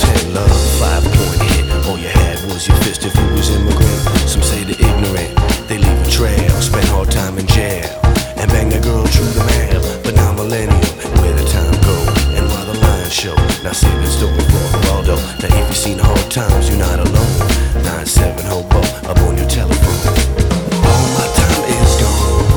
10 love, 5-point hit. All you had was your fist if you was immigrant. Some say the ignorant, they leave a trail. Spend hard time in jail and bang that girl through the mail. But now millennium, where the time go and why the lions show. Now save the story for Geraldo. Now if you seen hard times, you're not alone.